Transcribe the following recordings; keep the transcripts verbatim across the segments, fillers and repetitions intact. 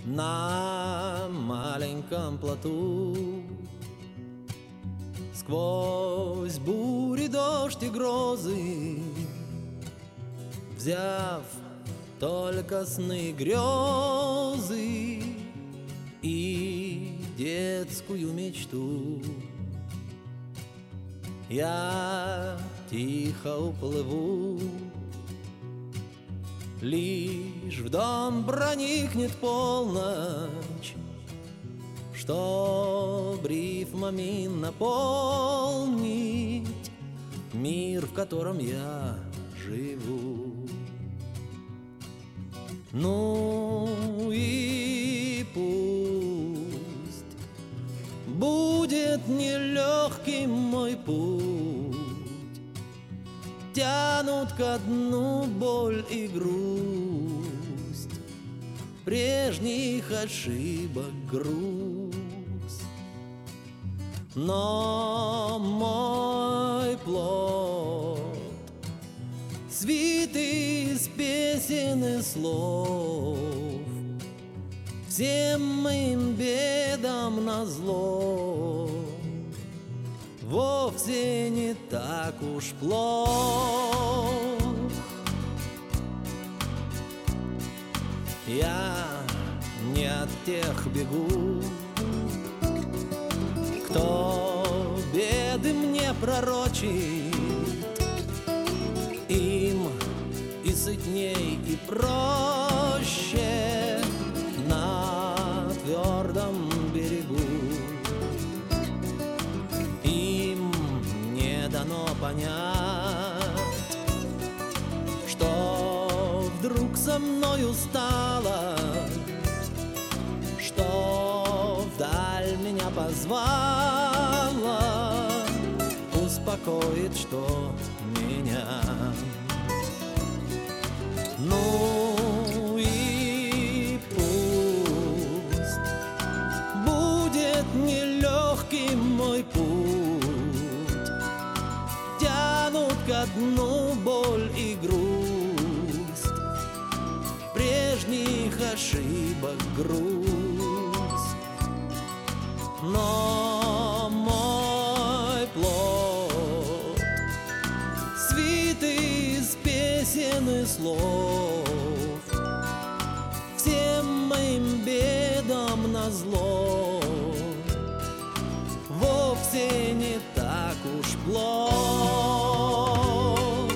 на маленьком плоту. Сквозь бури, дождь и грозы, взяв только сны, грезы и детскую мечту, я тихо уплыву. Лишь в дом проникнет полночь, чтоб рифмами наполнить мир, в котором я живу. Ну и пусть будет нелегким мой путь, тянут ко дну боль и грусть, прежних ошибок груз. Но мой плод свитый из песен и слов, всем моим бедам назло, вовсе не так уж плох. Я не от тех бегу, кто беды мне пророчит. Им и сытней, и проще на твердом берегу. Им не дано понять, что вдруг со мною стало, что вдаль меня позвала, успокоит, что меня. Ну и пусть будет нелегким мой путь, тянут ко дну боль и грусть, прежних ошибок грусть. Но мой плод свитый из песен и слов, всем моим бедам назло, вовсе не так уж плох.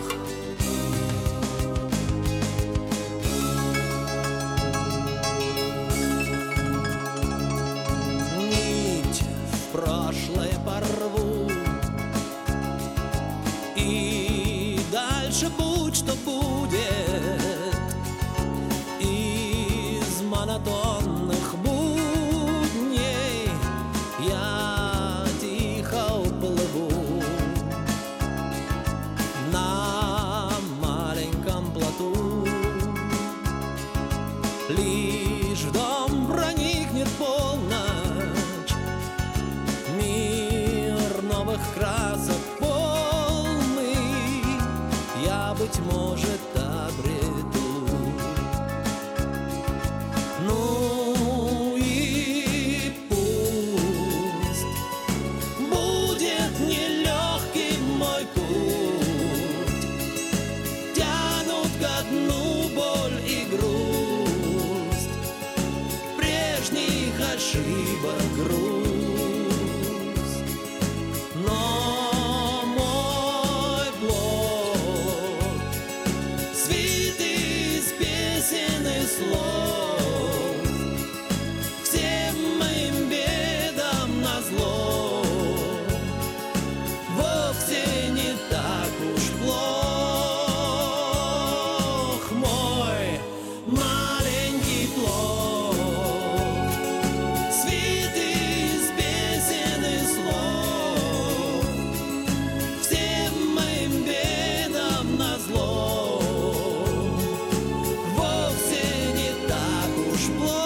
Нить в прошлое порву, и дальше будь что будет. Из монотонных будней я тихо уплыву на маленьком плоту. Лишь в дом проникнет полночь, мир новых красок полный, я, быть может, обрету. Ну и пусть будет нелегким мой путь, тянут ко дну боль и грусть, прежних ошибок грусть. Но мой плод свитый из песен и слов, всем моим бедам назло, вовсе не так уж плох. Мой маленький плод свитый из песен и слов, всем моим бедам назло, вовсе не так уж плох.